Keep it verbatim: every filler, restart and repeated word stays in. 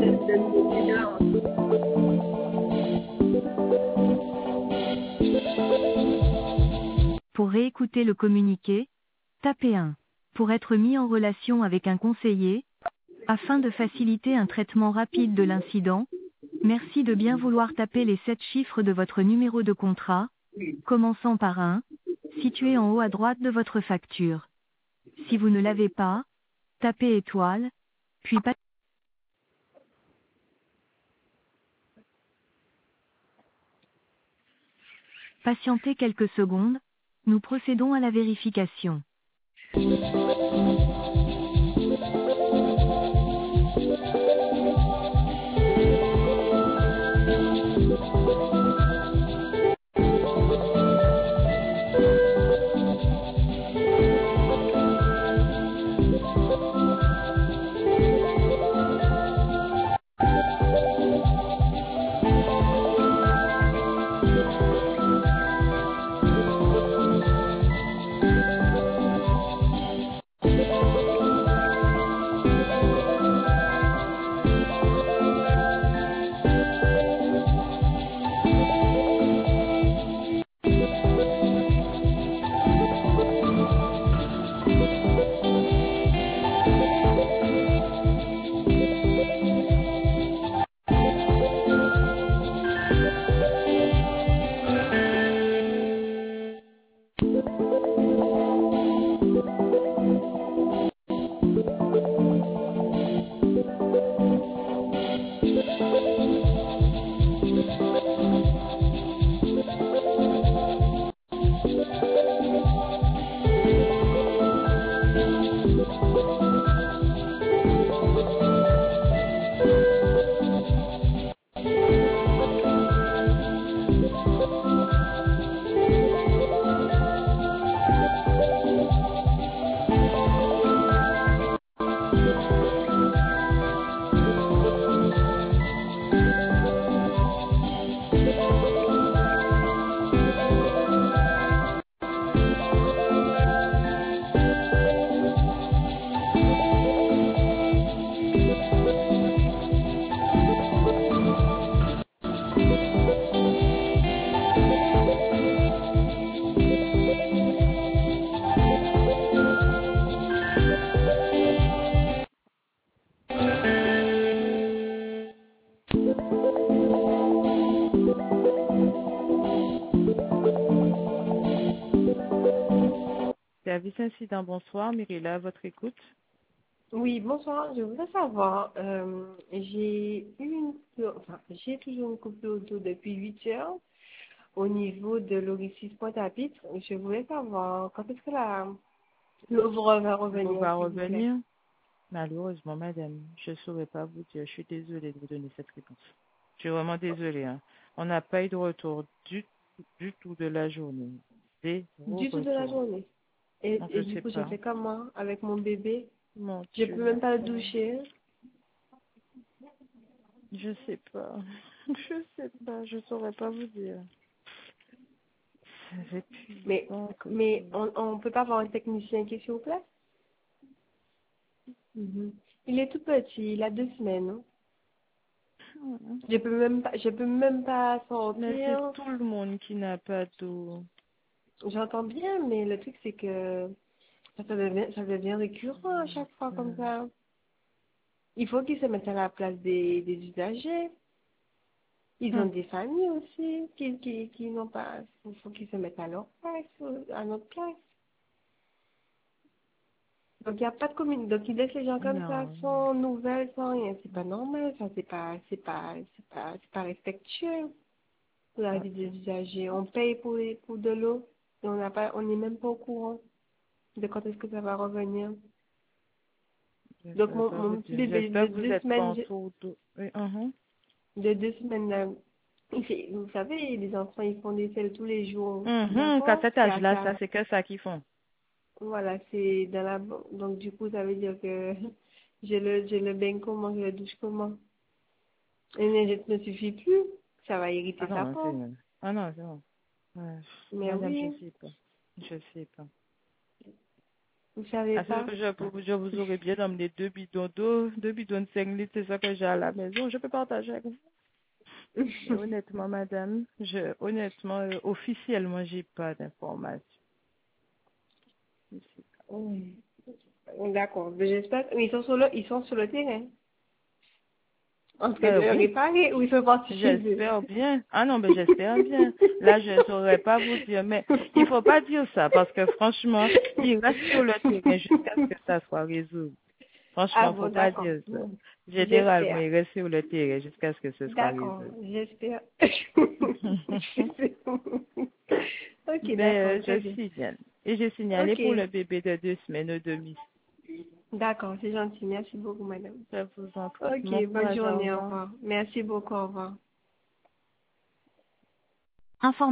Pour réécouter le communiqué, tapez un. Pour être mis en relation avec un conseiller, afin de faciliter un traitement rapide de l'incident, merci de bien vouloir taper les sept chiffres de votre numéro de contrat, commençant par un, situé en haut à droite de votre facture. Si vous ne l'avez pas, tapez étoile, puis pa- patientez quelques secondes, nous procédons à la vérification. Service incident, bonsoir. Mirella, à votre écoute. Oui, bonsoir. Je voudrais savoir, euh, j'ai eu une, enfin, j'ai toujours une coupe d'auto depuis huit heures au niveau de l'orifice Pointe-à-Pitre. Je voulais savoir quand est-ce que la l'ouvreur va On revenir, va s'il vous plaît. revenir. Malheureusement, madame, je ne saurais pas vous dire. Je suis désolée de vous donner cette réponse. Je suis vraiment désolée. Hein. On n'a pas eu de retour du, du tout de la journée. Zéro Du tout de la retour. journée. Et, Donc, je et ne du sais coup, je pas. fais comment avec mon bébé? Mon Je Dieu, peux même pas le madame. doucher. Je ne sais pas. Je ne sais pas. Je ne saurais pas vous dire. C'est Mais, épuisant comme mais chose. on, on peut pas avoir un technicien qui, s'il vous plaît? Mhm. Il est tout petit, il a deux semaines. Hein. Mhm. Je peux même pas, je peux même pas Mais c'est sortir. tout le monde qui n'a pas d'eau. J'entends bien, mais le truc c'est que ça, ça devient, ça devient récurrent à chaque fois comme Euh, ça. Il faut qu'ils se mettent à la place des, des usagers. Ils ont hum. des familles aussi qui, qui, qui n'ont pas. Il faut qu'ils se mettent à leur place, à notre place. Donc il n'y a pas de commune. Donc ils laissent les gens comme ça, Non. sans nouvelles, sans rien. C'est pas normal. Ça c'est pas, c'est pas, c'est pas, c'est pas respectueux pour la vie des Ok. usagers. On paye pour les, pour de l'eau et on n'a pas, on n'est même pas au courant de quand est-ce que ça va revenir. Je ne Donc saurais mon, pas vous mon petit dire. bébé de J'espère que vous deux êtes semaines, je- pantoute. Oui, uhum. de deux semaines, euh, il fait- vous savez, les enfants ils font des selles tous les jours, Mhm, qu'à d'accord? cet C'est à âge-là, ça, ça. c'est que ça qu'ils font. Voilà, c'est dans la, donc du coup ça veut dire que je le, je le baigne comment, je le douche comment. Et ne, ne suffit plus, ça va Ah irriter sa non, c'est... peau. Ah non, c'est bon. Ouais. Mais Madame, je oui, sais pas. Je sais pas. Vous savez Parce pas? que je, pour- je vous aurais bien emmené deux bidons d'eau, deux bidons de cinq litres, c'est ça que j'ai à la maison. Je peux partager avec vous. Mais honnêtement, madame, je, honnêtement, euh, officiellement, j'ai pas d'informations. Oui. D'accord. Mais j'espère ils sont sur le, ils sont sur le terrain. En train de Euh, oui, réparer ou ils sont partis chez eux. j'espère bien. Ah non, ben j'espère bien. Là, je ne saurais pas vous dire, mais il faut pas dire ça parce que franchement, il reste sur le terrain jusqu'à ce que ça soit résolu. Ah Franchement, bon, faut pas d'accord. dire ça. Bon. Généralement, J'espère. il reste sur le terrain jusqu'à ce que ce soit D'accord. résolu. J'espère. Ok, d'accord. Ben, euh, Très je bien. signale. Et j'ai signalé pour Ok. le bébé de deux semaines au demi. D'accord. C'est gentil. Merci beaucoup, madame. Je vous en prie. Bon Ok. Bonne courage, au journée. Au revoir. revoir. Merci beaucoup. Au revoir. Information